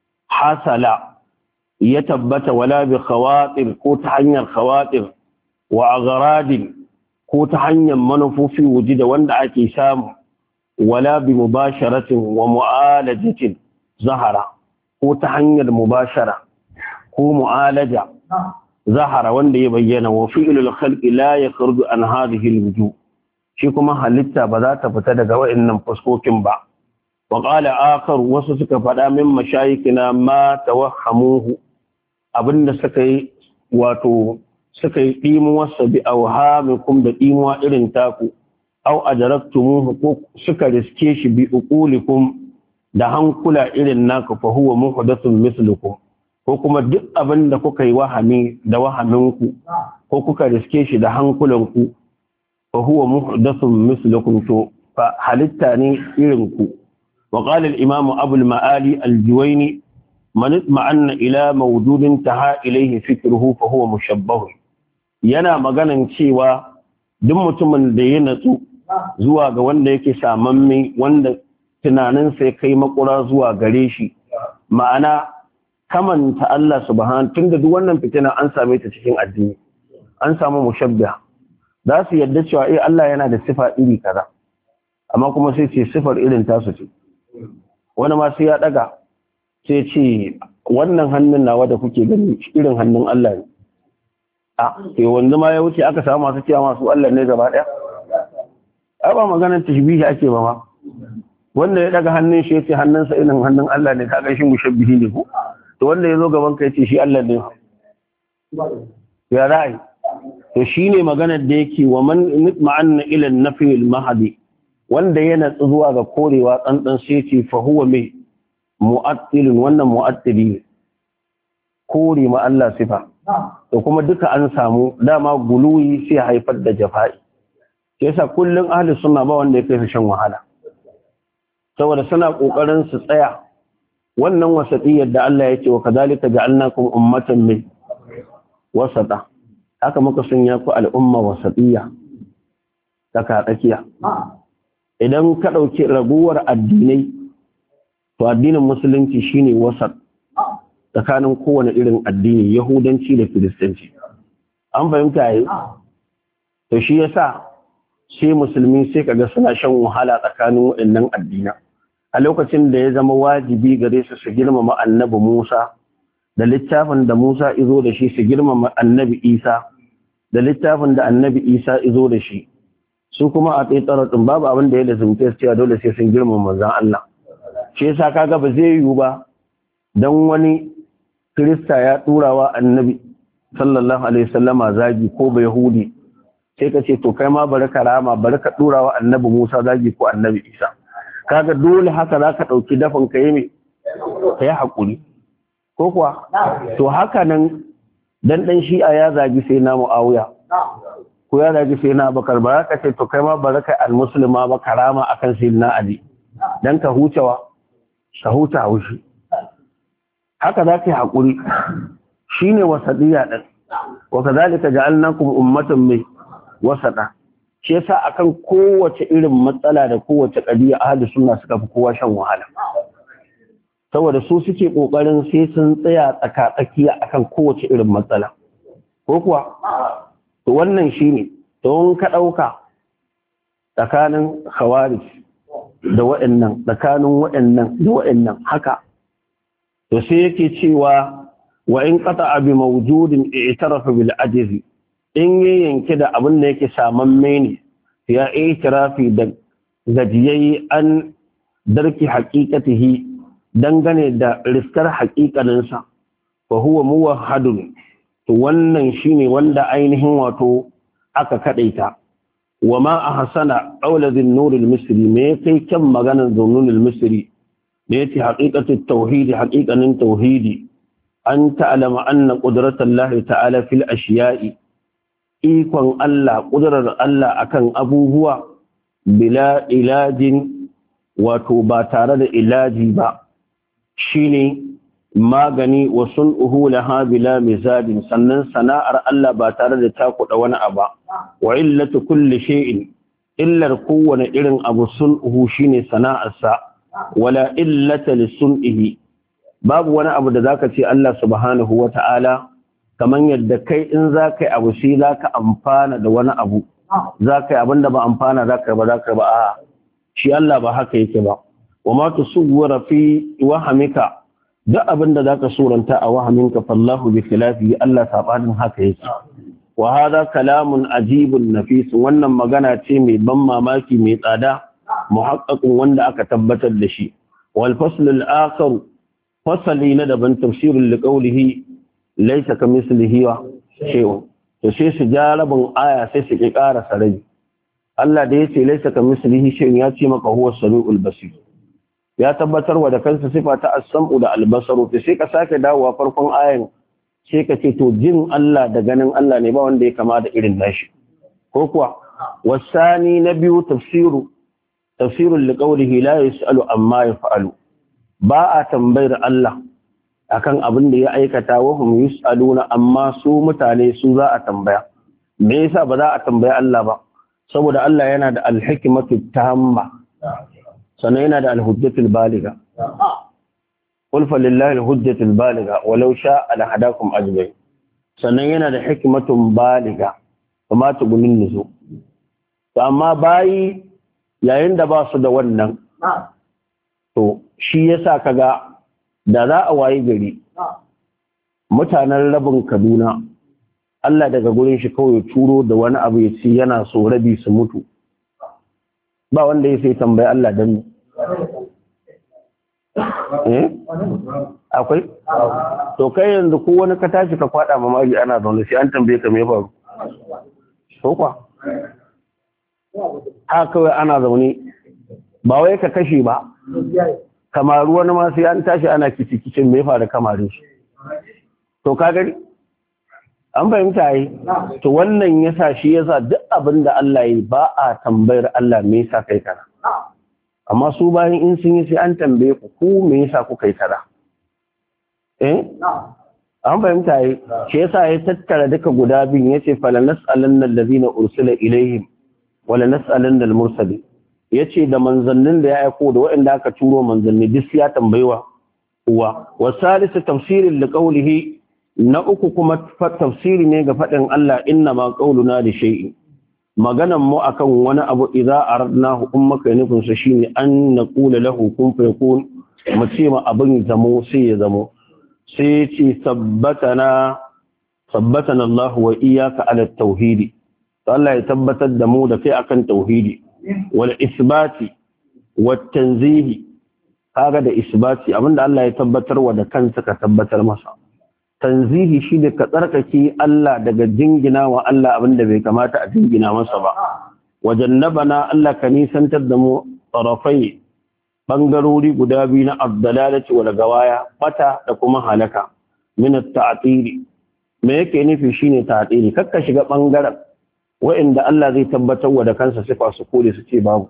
hasala ya tabbata wala bi khawatir ko ta hanyar khawatir wa agharadin ko ta hanyar manufofi wujida wanda ake samu wala bi mubasharatin wa mu'alajatin zahara ko ta hanyar mubashara ko mu'alaja zahara wanda ya bayyana wa fi'lul khalqi la yakhruju an hadhihi al-wujuh shi kuma halitta ba za ta fita daga wa'annan fuskokin ba wa qala akhar wasu suka faɗa min mashayikina ma tawahhamuhu abinda suka yi wato suka yi dimuwarsa bi awhamikum da dimuwa irin taku aw ajaraktumuhu ko suka riske shi bi uqulikum da hankula irin naka fa huwa muhdathun mislukum ko kuma duk abin da kuka yi wahami da wahaminku ko kuka riske shi da hankulanku fa huwa muhdathun mislukum to fa halitta ne irin ku wa qala al-imam abu al-ma'ali al-juwayni man itma'anna ila mawjudin taha ilayhi fikruhu fa huwa mushabbah yana maganan cewa duk mutumin da ya natsu zuwa ga wanda yake samamme wanda tunaninsa ya kai makura zuwa gare shi ma'ana kamanta Allah subhanahu tunda duk wannan fitina an same ta cikin addini an samu mushabbiha za su yadda cewa Allah yana da sifa iri kaza amma kuma sai ce sifar irin tasu ce wani ma sai ya daga sai ce wannan hannun nawa da kuke gani irin hannun Allah ne sai wanda ma ya wuce aka samu masu cewa masu Allah ne gaba daya ai ba maganar tashbihi ake ba ma wanda ya daga hannun shi yace hannunsa irin hannun Allah ne kaga shi mushabbihi ne ko to wanda yazo gaban ka yace shi Allah ne ya ra'ayi to shine maganar da yake wa man ma'anna ila an-nafi al-mahdi wanda yana zuwa ga korewa tsantsan sai yace fa huwa mai mu'attilun wannan mu'attili kore ma Allah sifa to kuma duka an samu dama guluyi sai haifar da jafa'i sai yasa kullun ahli sunna ba wanda yake shan wahala saboda suna kokarin su tsaya wannan wasatiyar da Allah ya ce wa kadhalika ja'alnakum ummatan min wasata haka muka sanya ku al'umma wasatiyya tsaka tsakiya idan ka dauki raguwar addinai to addinin musulunci shine wasat tsakanin kowane irin addini yahudanci da kiristanci an fahimta yi to shi yasa sai musulmi sai kaga suna shan wahala tsakanin waɗannan addina a lokacin da ya zama wajibi gare su su girmama annabi Musa da littafin da Musa izo da shi su girmama annabi Isa da littafin da annabi Isa izo da shi su kuma a tsaitsaratin babu abin da ya lazumta cewa dole sai sun girmama manzon Allah shi yasa kaga ba zai yiwu ba dan wani Kirista ya turawa annabi sallallahu alaihi wasallama zagi ko ba Yahudi sai ka ce to kai ma bari ka rama bari ka turawa annabi Musa zagi ko annabi Isa kaga dole haka zaka dauki dafin kai me kai hakuri ko kuwa to haka nan dan shi'a ya zagi sai na Muawiya ko ya zagi sai na Bakar ba ka ce to kai ma bari ka almuslima ba karama akan sayyidina Ali dan ka hucewa ka huta haushi haka za ka yi haƙuri shi ne wasaɗiya ɗin wa ka zalika ja'alnakum ummatan mai wasaɗa shi yasa akan kowace irin matsala da kowace ƙadiya ahli sunna suka fi kowa shan wahala saboda su suke ƙoƙarin sai sun tsaya tsaka-tsakiya akan kowace irin matsala ko kuwa to wannan shi ne don ka ɗauka tsakanin khawarij da waɗannan tsakanin waɗannan da waɗannan haka to sai yake cewa wa in qata'a bi mawjudin i'tarafa bil ajzi in yanke da abin da yake samamme ne ya i'tirafi da gajiyai an darki haqiqatihi dangane da riskar haqiqanin sa fa huwa muwahhadun to wannan shine wanda ainihin wato aka kadaita wa ma ahsana qawla dhin-nur al-misri me kai kan maganar dhunnun al-misri ليتي حقيقة التوحيد حقيقة التوحيد أن تعلم أن قدرة الله تعالى في الأشياء إيقوان الله قدرة الله أكن أبوه بلا علاج وتوباتار العلاج با شيني magani wa sun'uhu laha bila mizadin, sannan sana'ar Allah ba tare da takuda wani abu. Wa illatu kulli shay'in, illar kowane irin abu sun'uhu shine sana'arsa, wala illata li sun'ihi, babu wani abu da zaka ce Allah subhanahu wata'ala kaman yadda kai in zaka yi abu shi zaka amfana da wani abu, zaka yi abinda ba amfana zaka ba a shi Allah ba haka yake ba. Wa ma tusawwara fi wahamika, duk abinda zaka suranta a wahaminka fallahu bi khilafi, Allah sabanin haka yake. Wa hadha kalamun ajibun nafis, wannan magana ce mai ban mamaki mai tsada, muhaqqaqun wanda aka tabbatar da shi. Wal fasl al akhar, fasali na daban tafsirul liqawlihi laysa kamithlihi shay'un, to sai su jarabin aya sai su ki ƙara sarai. Allah da yace laysa kamithlihi shay'un ya ce maka huwa samiul basir, ya tabbatar wa da kansa sifa ta as-sam'u da al-basaru, sai ka sake dawowa farkon ayan sai ka ce to jin Allah da ganin Allah ne ba wanda ya kama da irin nashi ko kuwa. Wasani na biyu tafsirul liqawlihi la yus'alu amma yaf'alu, ba a tambayar Allah akan abin da ya aikata, wa hum yus'aluna, amma su mutane su za a tambaya. Me yasa ba za a tambaya Allah ba? Saboda Allah yana da al-hikmatu tamma, sannan yana da al-hujjatul baliga. Qul fa lillahi al-hujjatul baliga walau sha'a la hadakum ajma'in. Sannan yana da hikmatun baliga, kuma tugunin nuzu. Amma bayi yayin da ba su da wannan, to shi yasa kaga da za a waye gari mutanen rabin Kaduna Allah daga gurin shi kawai turo da wani abu ya ce yana so rabi su mutu, ba wanda ya sai tambayi Allah dan akwai to kai yanzu ko wani ka tashi ka kwada mamari ana zaune sai an tambaye ka me faru to kwa haka kawai ana zaune ba wai ka kashe ba, kamar wani ma sai an tashi ana kicin me faru kamarin shi, to ka gari an fahimta yi. To wannan yasa shi yasa duk abin da Allah yi ba a tambayar Allah me yasa kai kana, amma su bayan in sun yi sai an tambaye ku me yasa ku kai kaza. An fahimta yi. Shi yasa ya tattara duka guda biyun yace fala nas'alanna allazina ursila ilaihim wala nas'alanna al-mursalin, yace da manzannin da ya aiko da waɗanda aka turo manzanni duk ya tambayewa uwa. Wa salisu tafsirin liqawlihi, na uku kuma tafsiri ne ga faɗin Allah inna ma qauluna li shay'in, maganan mu akan wani abu idza aradnahu ummaka nufin sa shine an naqula lahu kun fayakun, mu ce ma abin zamo sai ya zamo. Sai ce sabbatana Allah wa iyyaka ala tauhidi, Allah ya tabbatar da mu da kai akan tauhidi, wal isbati wat tanzihi, kaga da isbati abinda Allah ya tabbatar wa da kansa ka tabbatar masa. Tanzihi shi da ka tsarkake Allah daga jingina wa Allah abinda bai kamata a jingina masa ba. Wajannabana Allah ka nisantar da mu tarafai, bangarori guda biyu na abdalalati wal gawaya, bata da kuma halaka. Min at-ta'tili, me yake nufi shine ta'tili, kakka shiga bangaren wa'inda Allah zai tabbatar wa da kansa sifa su kore su ce babu.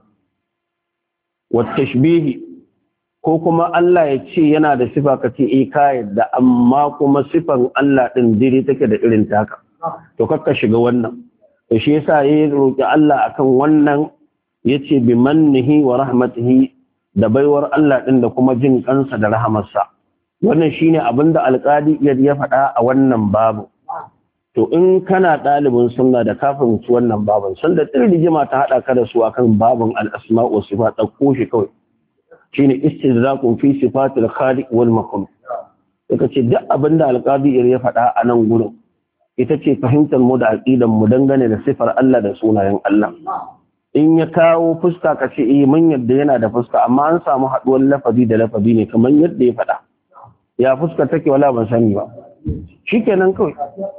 Wat tashbihi, ko kuma Allah ya ce yana da sifa ka ce ka yadda, amma kuma sifan Allah ɗin dire take da irin taka, to kakka shiga wannan. To shi yasa ya roƙi Allah akan wannan, yace bi mannihi wa rahmatihi, da baiwar Allah ɗin da kuma jin kansa da rahamarsa. Wannan shine abinda alƙadi ya faɗa a wannan babu. To in kana ɗalibin sunna da kafin su wannan babun, sun da rigima ta haɗa ka da su akan babun al-asma wa sifat, ɗauko shi kawai. Shine istidrakun fi sifatil khaliq wal makhluq. Daga ce duk abinda alqadi ya faɗa a nan gurin ita ce fahimtar mu da aqidan mu dangane da sifar Allah da sunayen Allah. In ya kawo fuska ka ce mun yadda yana da fuska, amma an samu haduwar lafazi da lafazi ne kamar yadda ya faɗa. Ya fuska take wala ban sani ba. Shikenan kawai.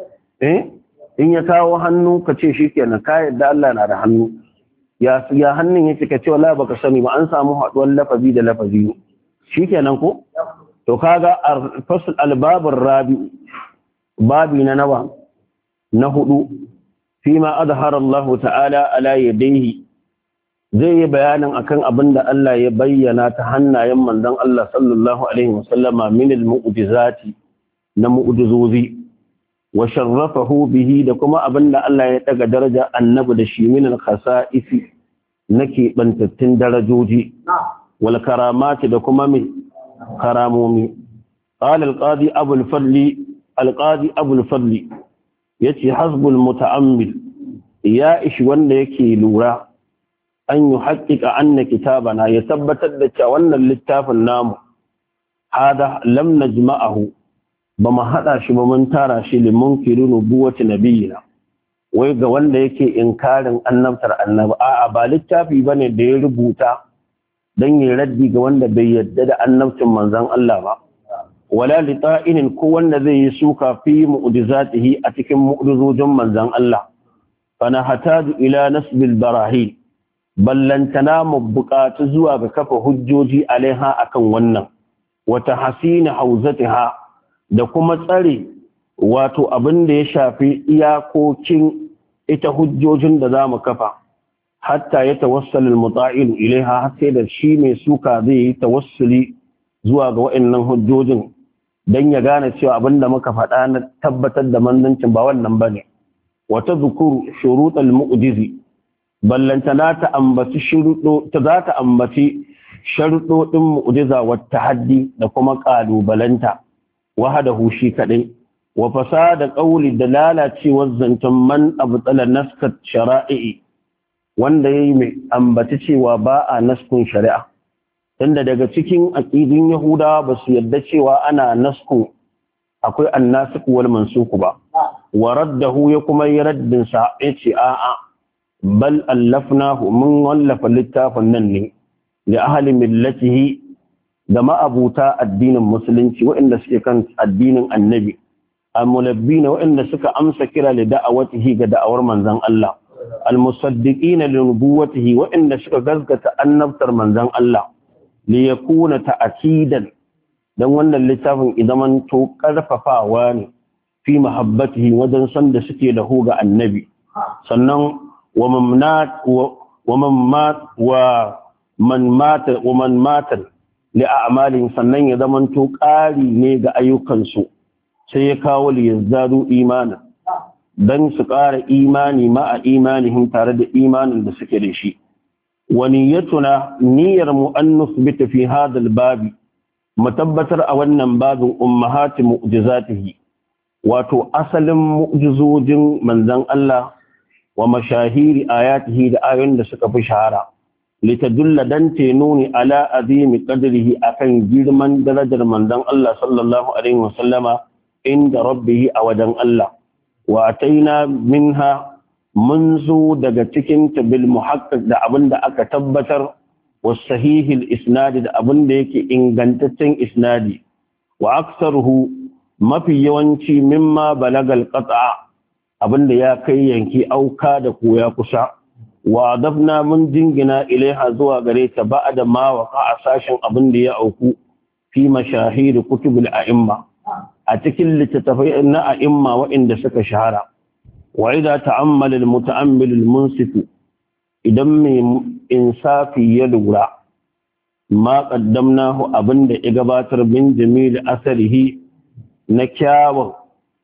In ya kawo hannu ka ce shikenan ka yadda Allah na da hannu. Ya hannun yake ka ce wala baka sani ba, an samu haduwar lafazi da lafazi shikenan ko. To kaga fasl albabur rabi, babi na nawa na hudu, fima azhara Allah ta'ala ala yadayhi, zai yi bayanin akan abin da Allah ya bayyana ta hannayen manzon Allah sallallahu alaihi wasallama min al-mu'jizati na mu'jizozi wa sharrafahu bihi da kuma abin da Allah ya daga daraja annabi da shi min al-khasa'isi nake bantattun darajoji wal karamati da kuma min karamomi qala al-qadi abu al-fadl yace hasbul muta'ammil ya ishi wanda yake lura an yi haƙiƙa anna kitabana ya tabbatar da cewa wannan littafin namu hada lam najma'ahu ba mu haɗa shi ba mun tara shi limun kiri nubuwati nabiyina wai ga wanda yake inkarin annabtar annabi a'a ba littafi bane da ya rubuta dan yi raddi ga wanda bai yadda da annabcin manzon Allah ba wala li ta'inin ko wanda zai yi suka fi mu'jizatihi a cikin mu'jizojin manzon Allah fa na hataju ila nasbil barahin ballantana mu buƙatu zuwa ga kafa hujjoji alaiha akan wannan wata hasina hauzatiha da kuma tsare wato abin da ya shafi iyakokin ita hujjojin da zamu kafa hatta ya tawassal almuta'il ilaiha har sai da shi mai suka zai yi tawassuli zuwa ga waɗannan hujjojin dan ya gane cewa abin da muka faɗa na tabbatar da manzancin ba wannan bane wata zukuru shurutal mu'jizi ballantana ta ambaci sharuɗoɗin mu'jiza wa tahaddi da kuma ƙalubalanta wahadahu shi kaɗai wa fasada qawli da lalacewar zancen man abtala naskat shara'i wanda yayi mai ambaci cewa ba a naskun shari'a tunda daga cikin aqidun yahudawa ba su yadda cewa ana nasku akwai annasikh wal mansukh ba wa raddahu ya kuma yi raddin sa yace a'a bal allafnahu mun wallafa littafin nan ne li ahli millatihi da ma'abuta addinin musulunci waɗanda suke kan addinin annabi al-mulabbina waɗanda suka amsa kira li da'awatihi ga da'awar manzon Allah al-musaddiqina li nubuwatihi waɗanda suka gaskata annabtar manzon Allah li yakuna ta'kidan dan wannan littafin idan to karfafawa ne fi mahabbatihi wajen san da suke da hu ga annabi sannan ومن مات لأعمال sannan ya zamanto ƙari ne ga ayyukansu sai ya kawo li yazdadu imana dan su ƙara imani ma a imanihim tare da imanin da suke da shi wa niyyatuna niyyar mu an nusbita fi hadha al-babi mutabbatar a wannan babin ummahati mu'jizatihi wato asalin mu'jizojin manzon Allah wa mashahiri ayatihi da ayoyin da suka fi shahara litadulla dan tenuni ala azimi qadrihi akan girman darajar manzon Allah sallallahu alaihi wasallama inda rabbihi a wajen Allah wa ataina minha munzu daga cikin bil muhaqqaq da abinda aka tabbatar was sahihil isnadi da abinda yake ingantaccen isnadi wa aktsaruhu mafi yawanci mimma balagal qat'a abinda ya kai yanki auka da koya kusa wa adabna mun jingina ilaiha zuwa gare ta ba'da ma waqa a sashin abinda ya auku fi mashahir kutubul a'imma a cikin littattafai na a'imma waɗanda suka shahara wa idza ta'ammala al-muta'ammil al-munsif idan mai insafi ya lura ma qaddamnahu abinda ya gabatar bin jamil asarihi na kyawun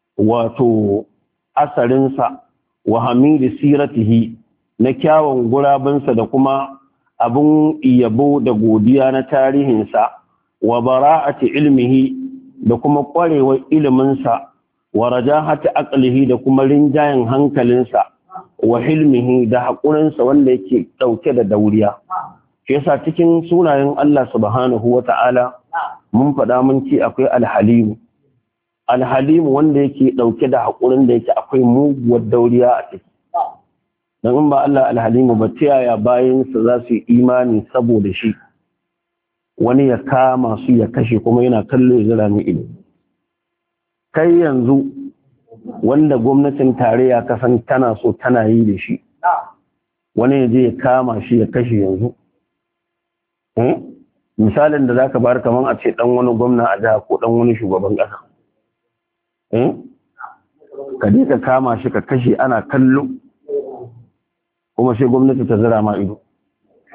wato asarinsa wa hamidi siratihi na kyawun gurabinsa da kuma abin yabo da godiya na tarihinsa wa bara'ati ilmihi da kuma ƙwarewar iliminsa wa rajahati aqlihi da kuma rinjayen hankalinsa wa hilmihi da haƙurinsa wanda yake ɗauke da dauriya shi yasa cikin sunayen Allah subhanahu wata'ala mun faɗa mun ce akwai alhalimu alhalimu wanda yake dauke da hakurin da yake akwai muguwar dauriya a ciki dan in ba Allah alhalimu ba ta yaya bayan sa za su yi imani saboda shi wani ya kama su ya kashe kuma yana kallo ya zira mai ido kai yanzu wanda gwamnatin tarayya kasan tana so tana yi da shi wani ya je ya kama shi ya kashe yanzu misalin da zaka bar kaman a ce dan wani gwamna a jiha ko dan wani shugaban kasa ka je ka kama shi ka kashe ana kallo kuma sai gwamnati ta zira ma ido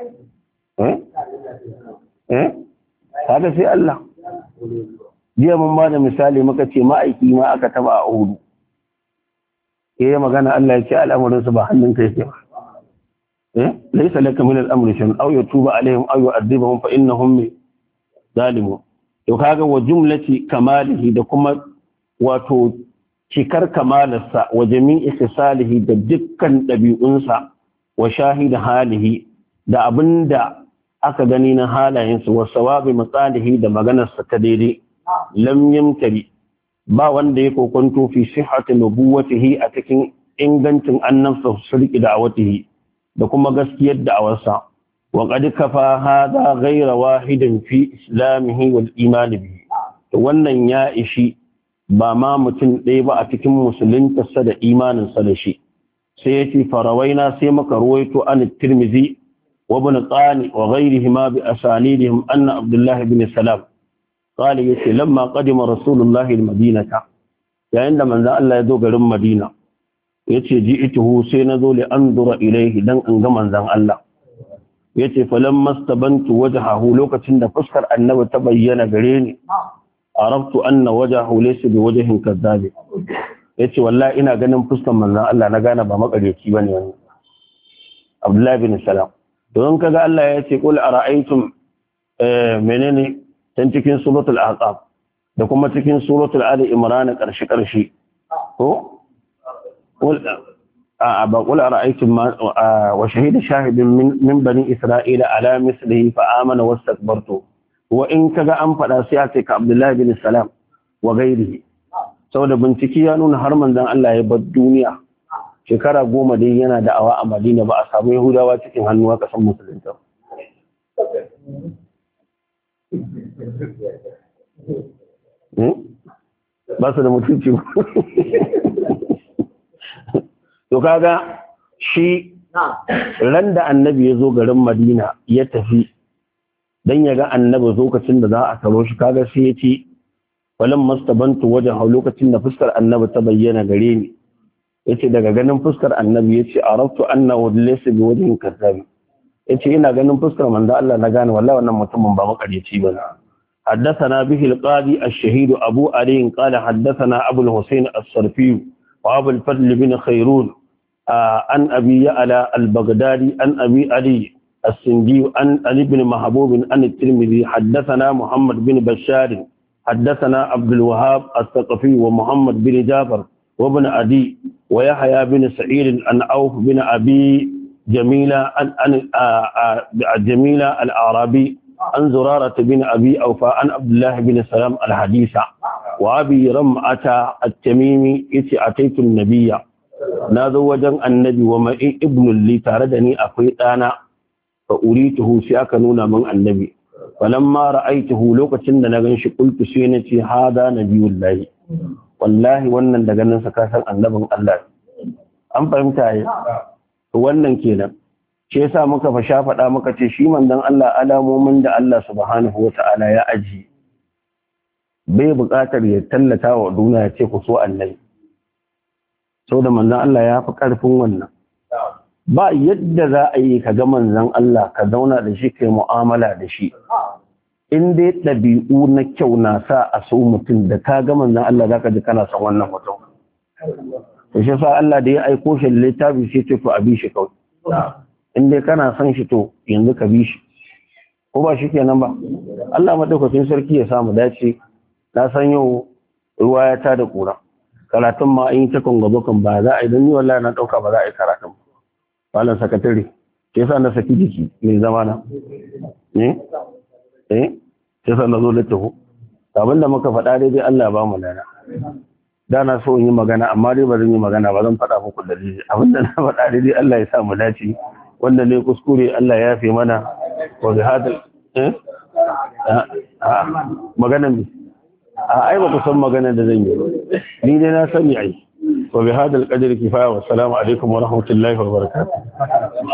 kaga sai Allah. Jiya mun ba da misali muka ce ma'aiki ma aka taba a Uhud. Ya magana Allah ya ce al'amuransu ba hannun kai ke ba. Laisa laka min al-amri shay'un aw yatuba alaihim aw yu'adhibahum fa innahum zalimun. To kaga wa jumlati kamalihi da kuma wato cikar kamalarsa wa jami'i salihi da dukkan ɗabi'unsa wa shahida halihi da abinda aka gani na halayensa wa sawabi matsalihi da maganarsa ta daidai lam yamtari ba wanda ya kokonto fi sihhati nubuwatihi a cikin ingancin annabsa sirki da'awatihi da kuma gaskiyar da'awarsa wa qad kafa hada ghayra wahidin fi islamihi wal iman bihi wannan ya ishi ba ma mutum ɗaya ba a cikin musuluntarsa da imaninsa da shi sai yace farawaina sai maka ruwaito an tirmizi wa ibn qani wa ghayrihima bi asanidihim anna abdullah ibn salam قال يتي لما قدم رسول الله المدينة يعني عندما الله يدو غرم مدينة يتي جئته سينذو لأنظر إليه دن أنغمان ذن الله يتي فلما استبنت وجهه لوكة فسكر أنه تبين غريني عرفت أن وجهه ليس بوجه كذاب يتي والله إنا غنم فسكر من ذن الله نغانا بمقر يكيباني عبد الله بن السلام دون كذا الله يتي قل أرأيتم منيني can cikin suratul ahqaf da kuma cikin suratul ali imran karshe ko ba qul ara'aytum ma wa shahida shahidun min bani isra'ila ala mislihi fa amana wastakbartu wa in kaga an fada sai a ce ka abdullahi bin salam wa ghairihi saboda bincike ya nuna har manzon Allah ya bar duniya shekara 10 dai yana da'awa a Madina ba a samu yahudawa cikin hannuwa kasan musulunta ba su da mutunci to kaga shi ran da annabi ya zo garin Madina ya tafi dan ya ga annabi lokacin da za a taro shi kaga sai ya ce walam mastabantu wajen lokacin da fuskar annabi ta bayyana gare ni yace daga ganin fuskar annabi yace araftu annahu laysa biwajhin kadhab yace ina ganin fuskar manzo Allah na gane wallahi wannan mutumin ba makareci bane حدثنا به القاضي الشهيد أبو علي قال حدثنا أبو الحسين الصرفي وأبو الفضل بن خيرون عن أبي يعلى البغدادي عن أبي علي السندي عن علي بن محبوب عن الترمذي حدثنا محمد بن بشار حدثنا عبد الوهاب الثقفي ومحمد بن جابر وابن عدي ويحيى بن سعيد عن عوف بن أبي جميلة الأعرابي عن زرارة بن أبي أوفى عن عبد الله بن سلام الحديث وأبي رمعة التميمي أتيت النبي ناذو وجن النبي ومعي ابن لي تاردني أخيطانا فأريته سيأكنون من النبي فلما رأيته لوكتن نغنش قلت سينتي هذا نبي الله والله wannan daga nan saka san annabin Allah an fahimta yi wannan kenan shi yasa muka fasha faɗa muka ce shi manzon Allah alamomin da Allah subhanahu wata'ala ya aji bai buƙatar ya tallata wa duniya ce ku so annabi saboda manzon Allah ya fi ƙarfin wannan ba yadda za a yi ka ga manzon Allah ka zauna da shi kai mu'amala da shi in dai ɗabi'u na kyau na sa a so mutum da ka ga manzon Allah zaka ji kana son wannan mutum to shi yasa Allah da ya aiko shi littafi sai ce to abi shi kawai in dai kana son shi to yanzu ka bi shi ko ba shi kenan ba Allah madaukakin sarki ya samu dace na san yau ruwa ya ta da kura karatun ma an yi ta kongo kan ba za a yi don ni wallahi na dauka ba za a yi karatun malam sakatare ke yasa na saki jiki mai zama na sai sa na zo da taho abin da muka faɗa dai Allah ba mu lana da na so in yi magana amma dai ba zan yi magana ba zan faɗa muku dalili abin da na faɗa dai Allah ya sa mu dace wanda ne kuskure Allah ya fi mana wa bi hadal magana ne ai ba ku san magana da zan yi ni dai na sani ai wa bi hadal qadri kifaya wa assalamu alaikum wa rahmatullahi wa barakatuh